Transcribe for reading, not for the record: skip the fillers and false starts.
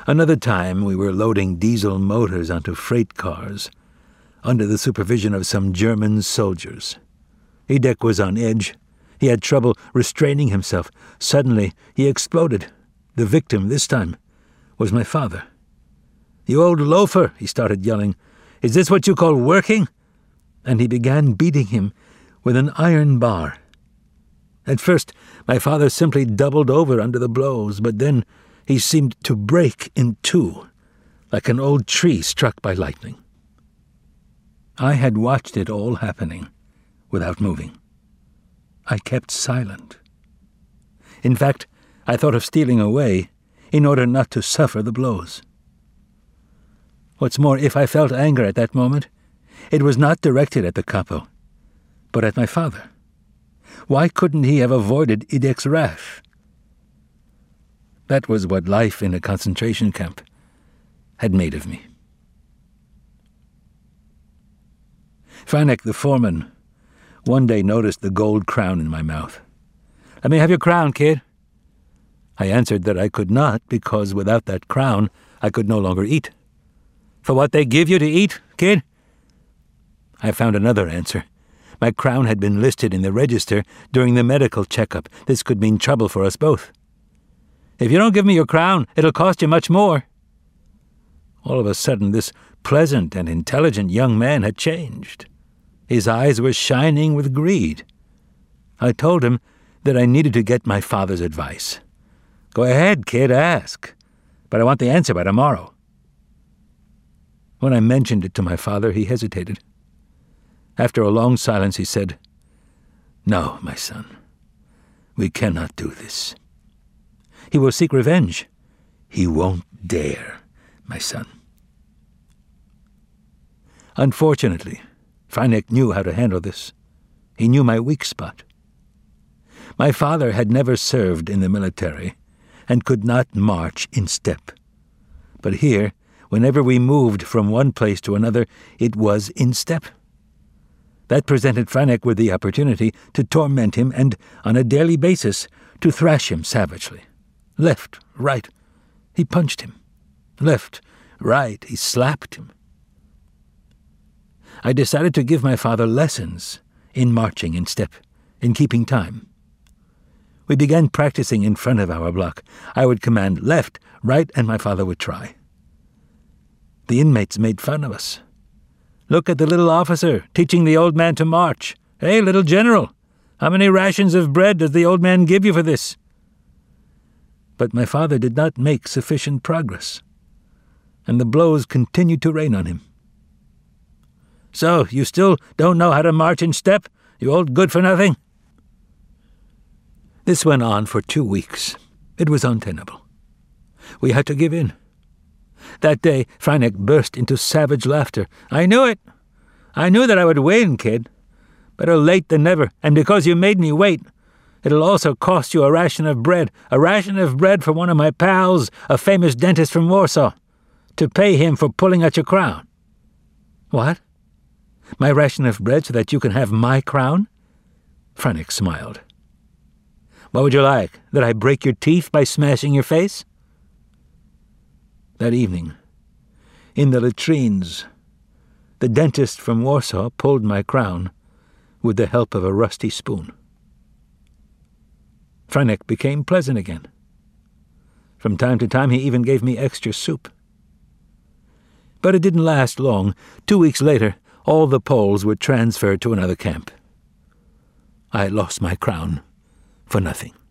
Another time we were loading diesel motors onto freight cars, under the supervision of some German soldiers. Edek was on edge. He had trouble restraining himself. Suddenly, he exploded. The victim, this time, was my father. "You old loafer," he started yelling. "Is this what you call working?" And he began beating him with an iron bar. At first, my father simply doubled over under the blows, but then he seemed to break in two, like an old tree struck by lightning. I had watched it all happening, without moving. I kept silent. In fact, I thought of stealing away in order not to suffer the blows. What's more, if I felt anger at that moment, it was not directed at the capo, but at my father. Why couldn't he have avoided Edek's wrath? That was what life in a concentration camp had made of me. Franek, the foreman, one day noticed the gold crown in my mouth. "Let me have your crown, kid." I answered that I could not, because without that crown I could no longer eat. "For what they give you to eat, kid?" I found another answer. My crown had been listed in the register during the medical checkup. This could mean trouble for us both. "If you don't give me your crown, it'll cost you much more." All of a sudden, this pleasant and intelligent young man had changed. His eyes were shining with greed. I told him that I needed to get my father's advice. "Go ahead, kid, ask. But I want the answer by tomorrow." When I mentioned it to my father, he hesitated. After a long silence, he said, "No, my son, we cannot do this. He will seek revenge. He won't dare, my son." Unfortunately, Franek knew how to handle this. He knew my weak spot. My father had never served in the military and could not march in step. But here, whenever we moved from one place to another, it was in step. That presented Franek with the opportunity to torment him and, on a daily basis, to thrash him savagely. Left, right, he punched him. Left, right, he slapped him. I decided to give my father lessons in marching in step, in keeping time. We began practicing in front of our block. I would command left, right, and my father would try. The inmates made fun of us. "Look at the little officer teaching the old man to march. Hey, little general, how many rations of bread does the old man give you for this?" But my father did not make sufficient progress, and the blows continued to rain on him. "So, you still don't know how to march in step, you old good-for-nothing?" This went on for 2 weeks. It was untenable. We had to give in. That day, Franek burst into savage laughter. "I knew it. I knew that I would win, kid. Better late than never, and because you made me wait, it'll also cost you a ration of bread for one of my pals, a famous dentist from Warsaw, to pay him for pulling at your crown." "What? My ration of bread so that you can have my crown?" Franek smiled. "What would you like? That I break your teeth by smashing your face?" That evening, in the latrines, the dentist from Warsaw pulled my crown with the help of a rusty spoon. Franek became pleasant again. From time to time, he even gave me extra soup. But it didn't last long. 2 weeks later, all the Poles were transferred to another camp. I lost my crown for nothing.